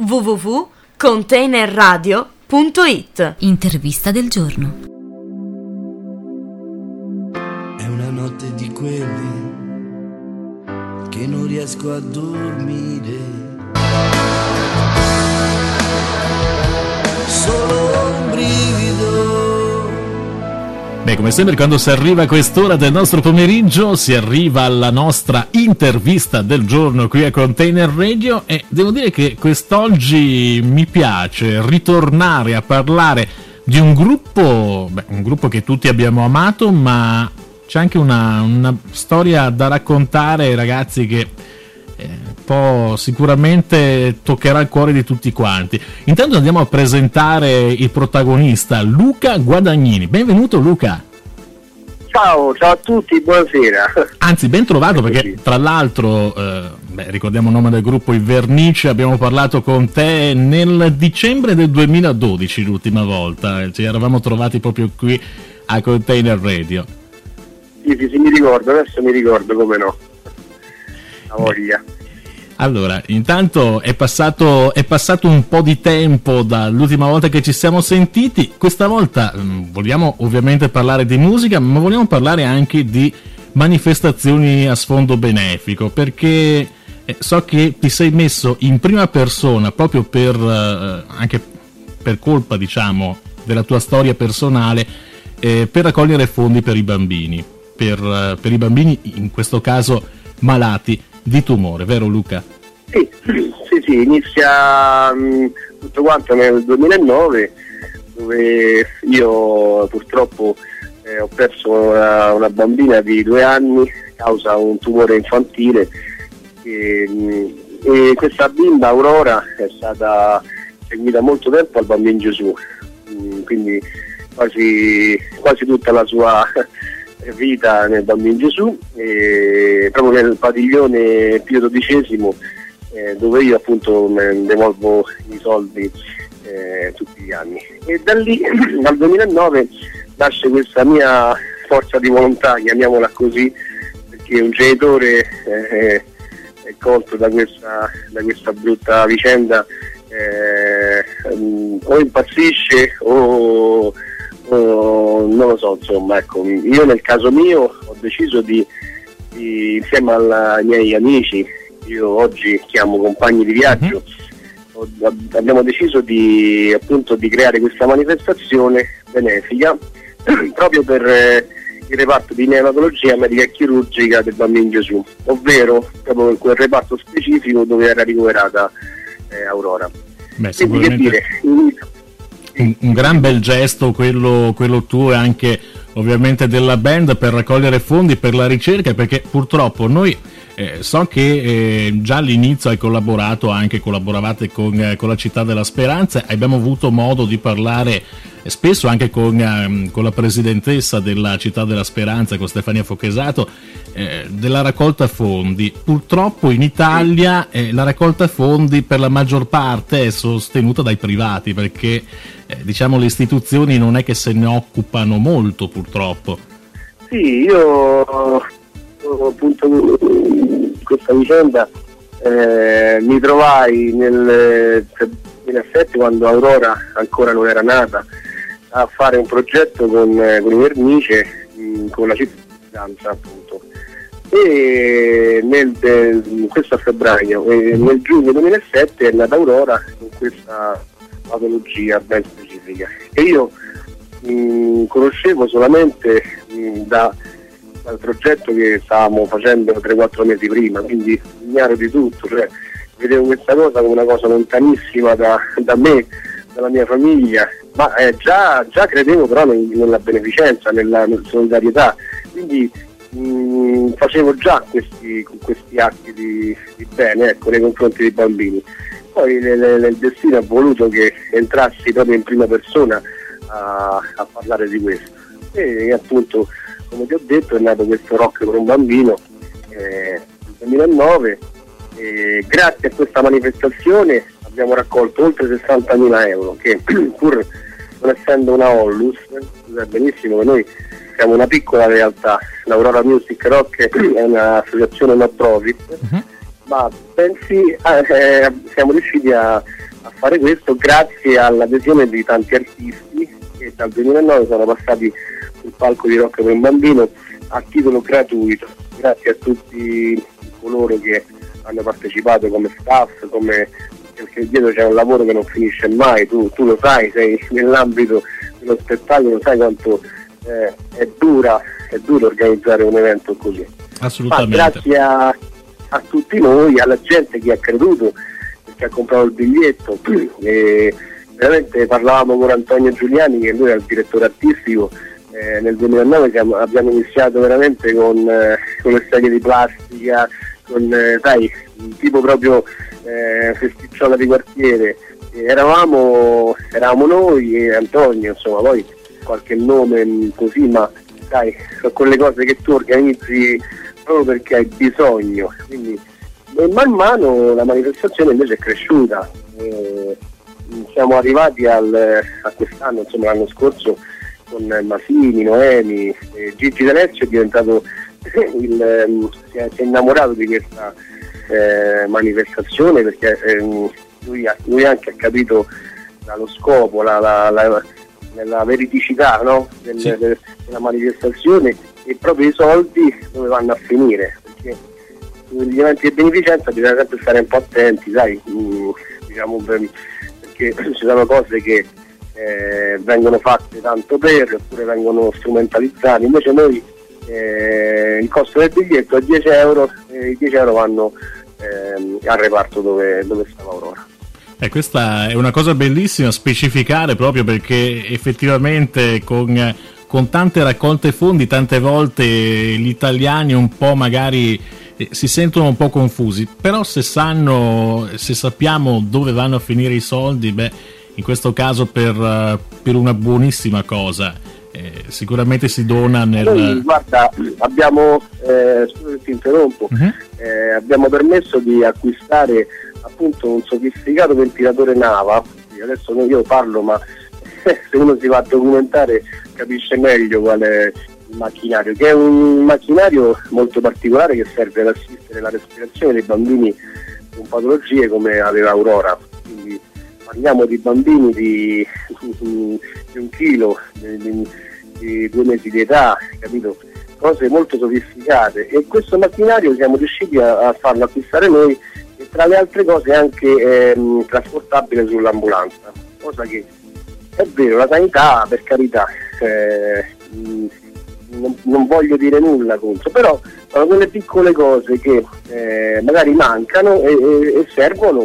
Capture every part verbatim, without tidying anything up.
w w w punto container radio punto i t. Intervista del giorno. È una notte di quelle che non riesco a dormire, solo un brivido. Beh, come sempre quando si arriva a quest'ora del nostro pomeriggio si arriva alla nostra intervista del giorno qui a Container Radio e devo dire che quest'oggi mi piace ritornare a parlare di un gruppo, beh, un gruppo che tutti abbiamo amato, ma c'è anche una, una storia da raccontare, ragazzi, che eh, poi sicuramente toccherà il cuore di tutti quanti. Intanto andiamo a presentare il protagonista, Luca Guadagnini. Benvenuto, Luca. Ciao, ciao a tutti, buonasera. Anzi, ben trovato, perché tra l'altro, eh, beh, ricordiamo il nome del gruppo, il Vernice. Abbiamo parlato con te nel dicembre del duemiladodici l'ultima volta, ci eravamo trovati proprio qui a Container Radio. Sì, sì, sì, mi ricordo, adesso mi ricordo, come no. La voglia. Allora, intanto è passato, è passato un po' di tempo dall'ultima volta che ci siamo sentiti. Questa volta mh, vogliamo ovviamente parlare di musica, ma vogliamo parlare anche di manifestazioni a sfondo benefico, perché eh, so che ti sei messo in prima persona proprio per eh, anche per colpa, diciamo, della tua storia personale, eh, per raccogliere fondi per i bambini, per, eh, per i bambini in questo caso malati di tumore, vero Luca? Sì, sì, sì, inizia mh, tutto quanto nel duemilanove, dove io purtroppo eh, ho perso una, una bambina di due anni a causa di un tumore infantile e, mh, e questa bimba Aurora è stata seguita molto tempo al Bambino Gesù, mh, quindi quasi, quasi tutta la sua vita nel Bambino Gesù, e proprio nel padiglione Pio dodicesimo, eh, dove io appunto devolvo i soldi eh, tutti gli anni. E da lì, dal duemilanove, nasce questa mia forza di volontà, chiamiamola così, perché un genitore eh, è colto da questa, da questa brutta vicenda, eh, o impazzisce o Uh, non lo so, insomma, ecco, io nel caso mio ho deciso di, di insieme ai miei amici, io oggi chiamo compagni di viaggio, ho, abbiamo deciso di appunto di creare questa manifestazione benefica proprio per eh, il reparto di neonatologia medica e chirurgica del Bambino Gesù, ovvero proprio in quel reparto specifico dove era ricoverata eh, Aurora. Beh, quindi che dire, Un, un gran bel gesto quello, quello tuo e anche ovviamente della band per raccogliere fondi per la ricerca, perché purtroppo noi eh, so che eh, già all'inizio hai collaborato, anche collaboravate con, eh, con la Città della Speranza, abbiamo avuto modo di parlare eh, spesso anche con, eh, con la presidentessa della Città della Speranza, con Stefania Fochesato, eh, della raccolta fondi. Purtroppo in Italia eh, la raccolta fondi per la maggior parte è sostenuta dai privati, perché eh, diciamo le istituzioni non è che se ne occupano molto, purtroppo. Sì, io appunto in questa vicenda eh, mi trovai nel duemilasette, quando Aurora ancora non era nata, a fare un progetto con, con i Vernice, mh, con la città di Speranza, appunto, e nel, del, questo a febbraio, e nel giugno duemilasette è nata Aurora con questa patologia ben specifica, e io mh, conoscevo solamente mh, da dal progetto che stavamo facendo tre quattro mesi prima, quindi ignaro di tutto, cioè vedevo questa cosa come una cosa lontanissima da, da me, dalla mia famiglia, ma eh, già, già credevo però nella beneficenza, nella, nella solidarietà, quindi mh, facevo già questi, questi atti di, di bene, ecco, nei confronti dei bambini. Poi il destino ha voluto che entrassi proprio in prima persona a, a parlare di questo, e appunto, come ti ho detto, è nato questo Rock per un bambino eh, nel duemilanove, e grazie a questa manifestazione abbiamo raccolto oltre sessantamila euro, che pur non essendo una Onlus, sai benissimo che noi siamo una piccola realtà, l'Aurora Music Rock è un'associazione non profit, uh-huh. ma pensi eh, siamo riusciti a a fare questo grazie all'adesione di tanti artisti che dal duemilanove sono passati sul palco di Rock per un Bambino a titolo gratuito, grazie a tutti coloro che hanno partecipato come staff, come, perché dietro c'è un lavoro che non finisce mai, tu, tu lo sai, sei nell'ambito dello spettacolo, sai quanto eh, è dura, è duro organizzare un evento così. Assolutamente. Ma grazie a, a tutti noi, alla gente che ha creduto, che ha comprato il biglietto, e veramente parlavamo con Antonio Giuliani, che lui è il direttore artistico. Eh, nel duemilanove siamo, abbiamo iniziato veramente con, eh, con le sedie di plastica, con eh, sai, tipo proprio eh, festicciola di quartiere. E eravamo, eravamo noi e Antonio, insomma, poi qualche nome così, ma sai, sono quelle cose che tu organizzi proprio perché hai bisogno. Quindi e man mano la manifestazione invece è cresciuta. Eh, siamo arrivati al, a quest'anno, insomma l'anno scorso, con Masini, Noemi, eh, Gigi D'Alessio è diventato il, eh, si, è, si è innamorato di questa eh, manifestazione, perché eh, lui, ha, lui anche ha capito la, lo scopo, la, la, la, la veridicità, no? Del, sì. del, della manifestazione, e proprio i soldi dove vanno a finire, perché sugli eventi di beneficenza bisogna sempre stare un po' attenti, sai, mh, diciamo, perché ci sono cose che Eh, vengono fatte tanto per, oppure vengono strumentalizzate. Invece noi eh, il costo del biglietto è dieci euro e i dieci euro vanno eh, al reparto dove, dove stava Aurora. E questa è una cosa bellissima specificare, proprio perché effettivamente con, con tante raccolte fondi tante volte gli italiani un po' magari eh, si sentono un po' confusi, però se sanno, se sappiamo dove vanno a finire i soldi, beh, in questo caso per, uh, per una buonissima cosa, eh, sicuramente si dona nel... Noi, guarda, abbiamo, eh, scusa se ti interrompo, uh-huh. eh, abbiamo permesso di acquistare appunto un sofisticato ventilatore Nava. Adesso io parlo, ma se uno si va a documentare capisce meglio qual è il macchinario, che è un macchinario molto particolare che serve ad assistere la respirazione dei bambini con patologie come aveva Aurora. Quindi parliamo di bambini di, di un chilo, di, di, di due mesi di età, capito? Cose molto sofisticate, e questo macchinario siamo riusciti a, a farlo acquistare noi, e tra le altre cose anche ehm, trasportabile sull'ambulanza, cosa che è vero, la sanità, per carità, eh, mh, non, non voglio dire nulla contro, però sono quelle piccole cose che eh, magari mancano e, e, e servono.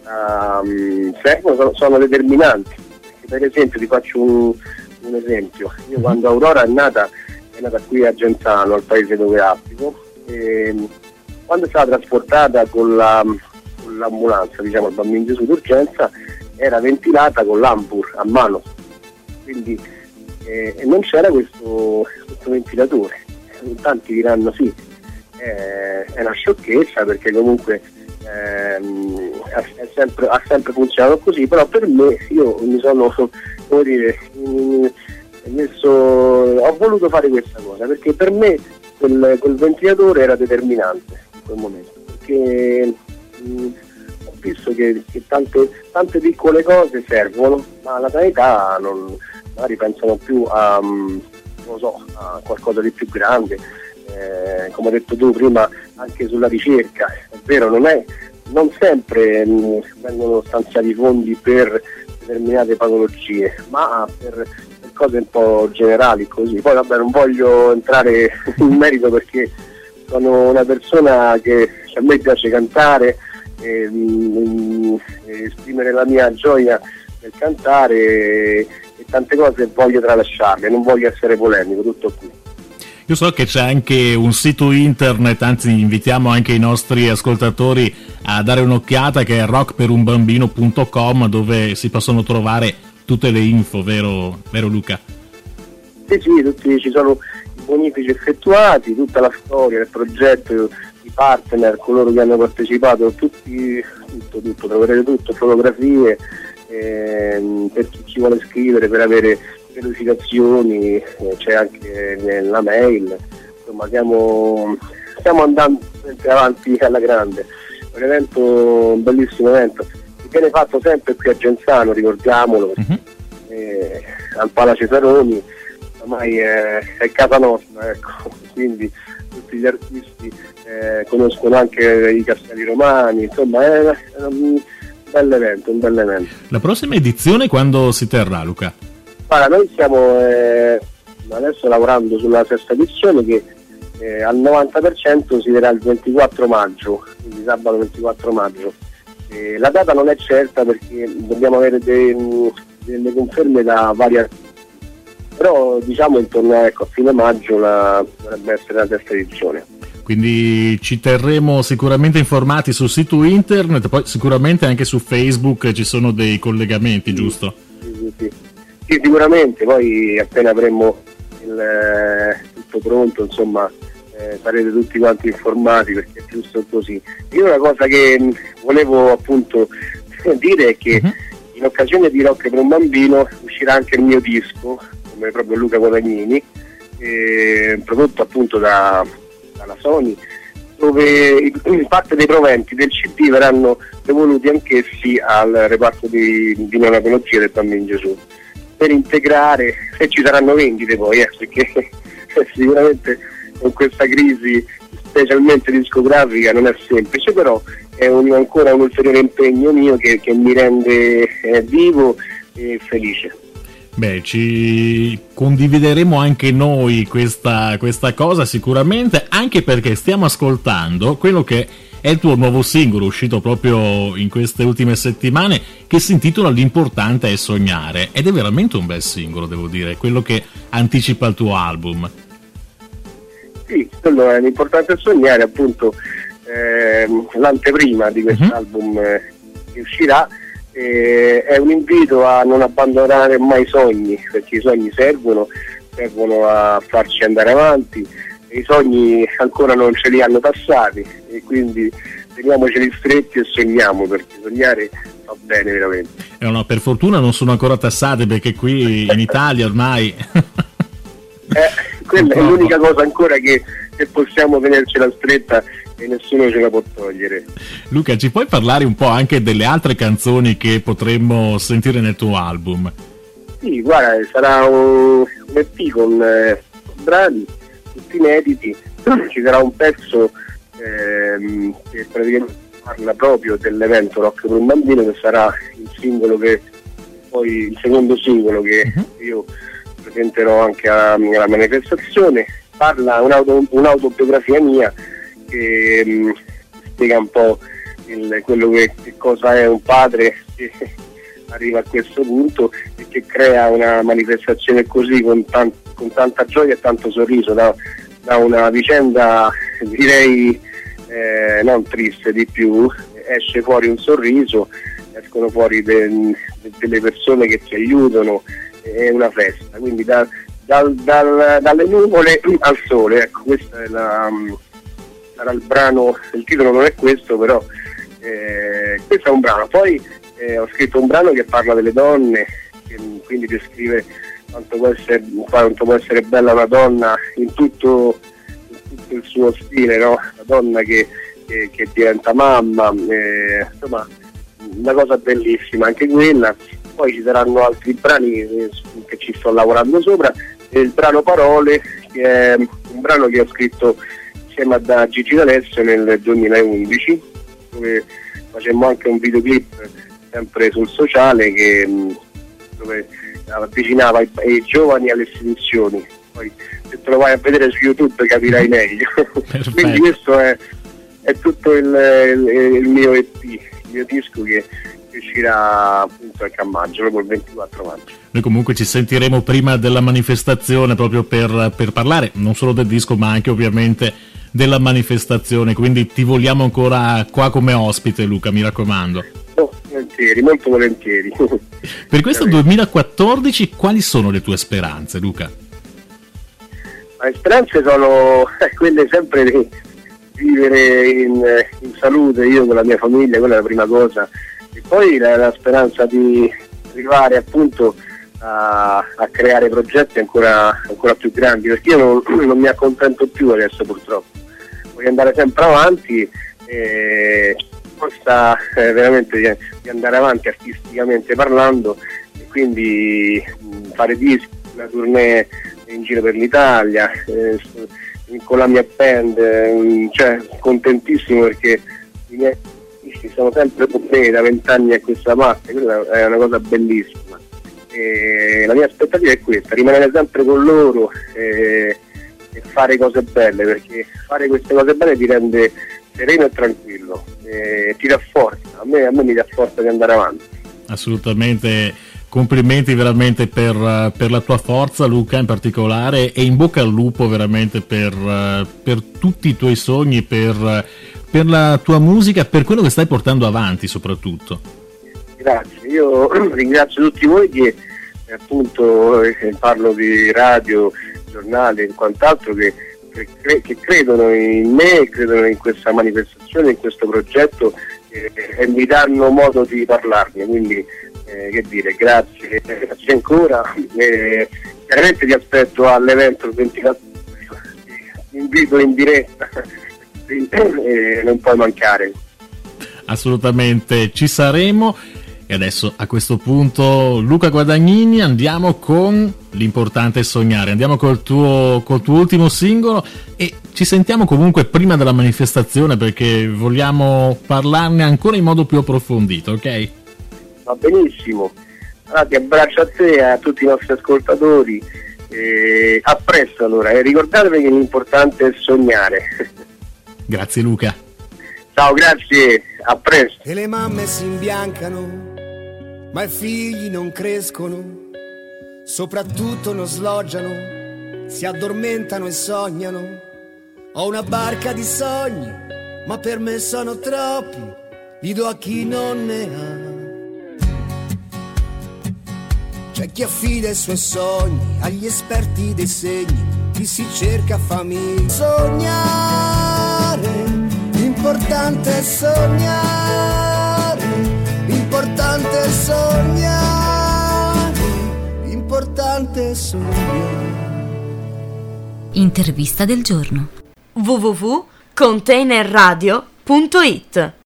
Um, servono, sono determinanti. Per esempio ti faccio un, un esempio. Io quando Aurora è nata, è nata qui a Genzano, al paese dove abito, e quando è stata trasportata con, la, con l'ambulanza, diciamo, il Bambino Gesù d'urgenza, era ventilata con l'Ampur a mano, quindi eh, e non c'era questo, questo ventilatore. Tanti diranno sì, eh, è una sciocchezza, perché comunque Ehm, è sempre, ha sempre funzionato così, però per me, io mi sono, come dire, messo, ho voluto fare questa cosa, perché per me quel, quel ventilatore era determinante in quel momento, perché mh, ho visto che, che tante, tante piccole cose servono, ma la sanità non, magari pensano più a, non lo so, a qualcosa di più grande. Eh, come hai detto tu prima, anche sulla ricerca, è vero, non è non sempre mh, vengono stanziati fondi per determinate patologie, ma per, per cose un po' generali così. Poi vabbè, non voglio entrare in merito, perché sono una persona che a me piace cantare e, mh, e esprimere la mia gioia nel cantare, e, e tante cose voglio tralasciarle, non voglio essere polemico, tutto qui. Io so che c'è anche un sito internet, anzi invitiamo anche i nostri ascoltatori a dare un'occhiata, che è rock per un bambino punto com, dove si possono trovare tutte le info, vero, vero Luca? Sì, sì, tutti, ci sono i bonifici effettuati, tutta la storia del progetto, i partner, coloro che hanno partecipato, tutti, tutto, tutto, troverete tutto, fotografie, ehm, per chi ci vuole scrivere, per avere felicitazioni, eh, c'è anche nella mail, insomma stiamo, stiamo andando avanti alla grande. Un evento, un bellissimo evento. viene fatto sempre qui a Genzano, ricordiamolo, uh-huh. eh, al Pala Cesaroni, ormai è, è casa nostra, ecco, quindi tutti gli artisti eh, conoscono anche i Castelli Romani, insomma è, è un bel evento, un bel evento. La prossima edizione quando si terrà, Luca? Guarda, noi stiamo eh, adesso lavorando sulla sesta edizione che eh, al novanta per cento si terrà il ventiquattro maggio, quindi sabato ventiquattro maggio. Eh, la data non è certa perché dobbiamo avere dei, delle conferme da vari, però diciamo intorno a, ecco, a fine maggio la, dovrebbe essere la terza edizione. Quindi ci terremo sicuramente informati sul sito internet, poi sicuramente anche su Facebook ci sono dei collegamenti, sì, giusto? Sì, sì, sì. Sì, sicuramente, poi appena avremo il, eh, tutto pronto, insomma, eh, sarete tutti quanti informati, perché è giusto così. Io una cosa che volevo appunto dire è che uh-huh. in occasione di Rock per un bambino uscirà anche il mio disco, come proprio Luca Guadagnini, eh, prodotto appunto da, dalla Sony, dove parte dei proventi del C D verranno devoluti anch'essi al reparto di, di neonatologia del Bambino Gesù, per integrare, se ci saranno vendite poi, eh, perché sicuramente con questa crisi specialmente discografica non è semplice, però è un, ancora un ulteriore impegno mio che, che mi rende eh, vivo e felice. Beh, ci condivideremo anche noi questa, questa cosa sicuramente, anche perché stiamo ascoltando quello che è il tuo nuovo singolo uscito proprio in queste ultime settimane, che si intitola L'importante è sognare, ed è veramente un bel singolo, devo dire, quello che anticipa il tuo album. Sì, quello è L'importante è sognare, appunto eh, l'anteprima di questo uh-huh. album eh, che uscirà. Eh, è un invito a non abbandonare mai i sogni, perché i sogni servono, servono a farci andare avanti, e i sogni ancora non ce li hanno passati, e quindi teniamoceli stretti e sogniamo, perché sognare va bene veramente. Eh no, per fortuna non sono ancora tassate, perché qui in Italia ormai eh, quella è l'unica cosa ancora che, che possiamo tenercela stretta e nessuno ce la può togliere. Luca, ci puoi parlare un po' anche delle altre canzoni che potremmo sentire nel tuo album? Sì, guarda, sarà un, un E P con eh, brani tutti inediti. Ci sarà un pezzo ehm, che praticamente parla proprio dell'evento Rock per un bambino, che sarà il singolo che poi il secondo singolo che uh-huh. io presenterò anche alla, alla manifestazione. Parla un'auto, un'autobiografia mia che mh, spiega un po' il, quello che, che cosa è un padre che arriva a questo punto e che crea una manifestazione così con, tan- con tanta gioia e tanto sorriso, da, da una vicenda direi eh, non triste di più, esce fuori un sorriso, escono fuori de- de- delle persone che ti aiutano, è una festa, quindi da, dal, dal, dalle nuvole al sole, ecco, questa è la... sarà il brano, il titolo non è questo, però eh, questo è un brano. Poi eh, ho scritto un brano che parla delle donne, che quindi descrive quanto può essere, quanto può essere bella una donna in tutto, in tutto il suo stile, no? La donna che, che, che diventa mamma, eh, insomma una cosa bellissima anche quella. Poi ci saranno altri brani eh, che ci sto lavorando sopra, e il brano Parole, che è un brano che ho scritto insieme a Gigi D'Alessio nel duemilaundici, dove facemmo anche un videoclip sempre sul sociale che dove avvicinava i, i giovani alle istituzioni. Poi se te lo vai a vedere su YouTube capirai meglio. Quindi questo è, è tutto il, il, il mio E P, il mio disco che uscirà appunto anche a maggio, proprio il ventiquattro maggio. Noi comunque ci sentiremo prima della manifestazione proprio per, per parlare non solo del disco ma anche ovviamente della manifestazione, quindi ti vogliamo ancora qua come ospite, Luca, mi raccomando. Oh, volentieri, molto volentieri. Per questo duemilaquattordici quali sono le tue speranze, Luca? Le speranze sono quelle sempre di vivere in, in salute, io con la mia famiglia, quella è la prima cosa, e poi la, la speranza di arrivare appunto a, a creare progetti ancora, ancora più grandi, perché io non, non mi accontento più adesso, purtroppo voglio andare sempre avanti, e forza eh, veramente di, di andare avanti artisticamente parlando, e quindi mh, fare dischi, una tournée in giro per l'Italia, eh, con la mia band, eh, cioè contentissimo perché i miei amici sono sempre con me da vent'anni a questa parte, quella è una cosa bellissima. E la mia aspettativa è questa, rimanere sempre con loro e, e fare cose belle, perché fare queste cose belle ti rende sereno e tranquillo, e ti rafforza, a me, a me mi rafforza di andare avanti. Assolutamente, complimenti veramente per, per la tua forza, Luca, in particolare, e in bocca al lupo veramente per, per tutti i tuoi sogni, per, per la tua musica, per quello che stai portando avanti soprattutto. Grazie, io ringrazio tutti voi che appunto eh, parlo di radio, giornale e quant'altro, che, che, che credono in me, credono in questa manifestazione, in questo progetto, eh, e mi danno modo di parlarne, quindi eh, che dire, grazie, grazie ancora, eh, chiaramente ti aspetto all'evento il ventiquattro, invito in diretta, eh, non puoi mancare. Assolutamente, ci saremo. E adesso a questo punto, Luca Guadagnini, andiamo con L'importante è sognare, andiamo col tuo, col tuo ultimo singolo, e ci sentiamo comunque prima della manifestazione perché vogliamo parlarne ancora in modo più approfondito, ok? Va benissimo, allora ti abbraccio a te e a tutti i nostri ascoltatori, e a presto allora, e ricordatevi che l'importante è sognare. Grazie Luca. Ciao, grazie, a presto. E le mamme si imbiancano, ma i figli non crescono, soprattutto non sloggiano, si addormentano e sognano. Ho una barca di sogni, ma per me sono troppi, li do a chi non ne ha. C'è chi affida i suoi sogni agli esperti dei segni, chi si cerca famiglia. Sognare, l'importante è sognare, l'importante è sognare, l'importante è sognare. Intervista del giorno. w w w punto containerradio punto it